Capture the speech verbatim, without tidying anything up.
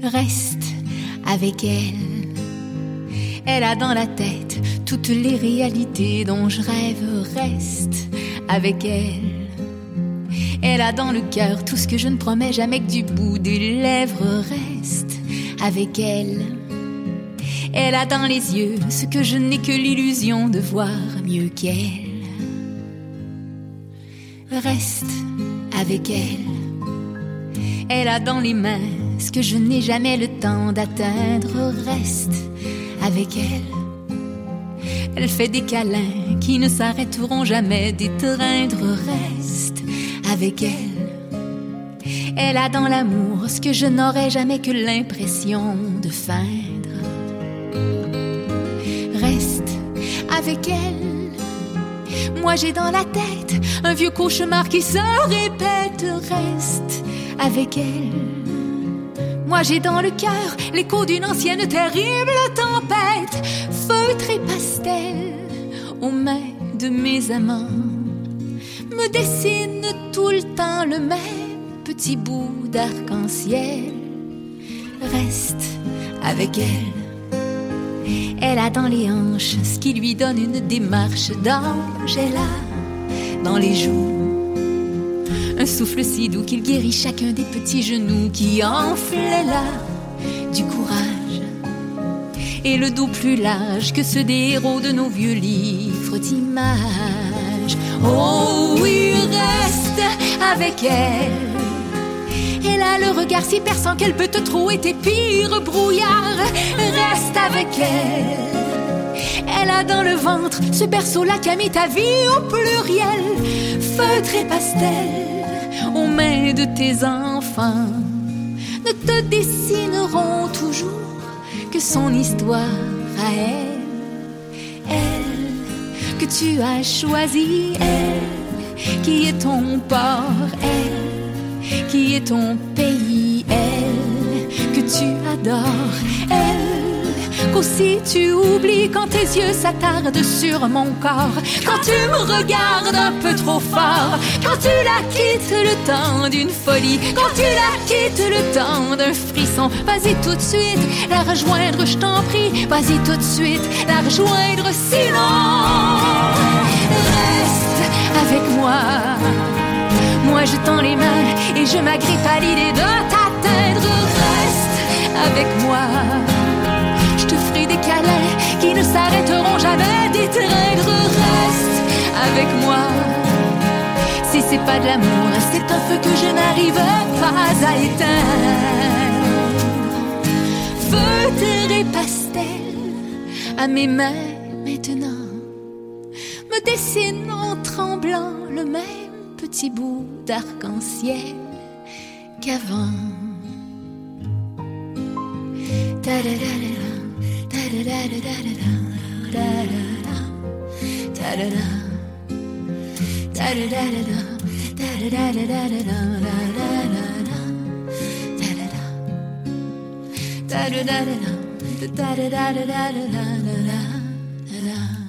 Reste avec elle. Elle a dans la tête toutes les réalités dont je rêve. Reste avec elle. Elle a dans le cœur tout ce que je ne promets jamais que du bout des lèvres. Reste avec elle. Elle a dans les yeux ce que je n'ai que l'illusion de voir mieux qu'elle. Reste avec elle. Elle a dans les mains ce que je n'ai jamais le temps d'atteindre. Reste avec elle. Elle fait des câlins qui ne s'arrêteront jamais d'étreindre. Reste avec elle. Elle a dans l'amour ce que je n'aurai jamais que l'impression de feindre. Reste avec elle. Moi j'ai dans la tête un vieux cauchemar qui se répète. Reste avec elle. Moi j'ai dans le cœur l'écho d'une ancienne terrible tempête. Feutre et pastel aux mains de mes amants me dessine tout le temps le même petit bout d'arc-en-ciel. Reste avec elle. Elle a dans les hanches ce qui lui donne une démarche d'ange. Elle a dans les joues un souffle si doux qu'il guérit chacun des petits genoux qui enflent. Elle a du courage et le dos plus large que ceux des héros de nos vieux livres d'images. Oh oui, reste avec elle. Elle a le regard si perçant qu'elle peut te trouer tes pires brouillards. Reste avec elle. Elle a dans le ventre ce berceau-là qui a mis ta vie au pluriel. Feutre et pastel aux mains de tes enfants ne te dessineront toujours que son histoire à elle. Elle que tu as choisie, elle qui est ton port, elle qui est ton pays, elle que tu adores, elle qu'aussi tu oublies quand tes yeux s'attardent sur mon corps, quand tu me regardes un peu trop fort, quand tu la quittes le temps d'une folie, quand tu la quittes le temps d'un frisson. Vas-y tout de suite la rejoindre, je t'en prie, vas-y tout de suite la rejoindre, sinon reste avec moi. Moi je tends les mains et je m'agrippe à l'idée de t'atteindre. Reste avec moi. Je te ferai des câlins qui ne s'arrêteront jamais d'étreindre. Reste avec moi. Si c'est pas de l'amour, c'est un feu que je n'arrive pas à éteindre. Feutre et pastel à mes mains maintenant me dessine en tremblant le même petit bout d'arc-en-ciel qu'avant. Da da da da da da da da da da da da da da.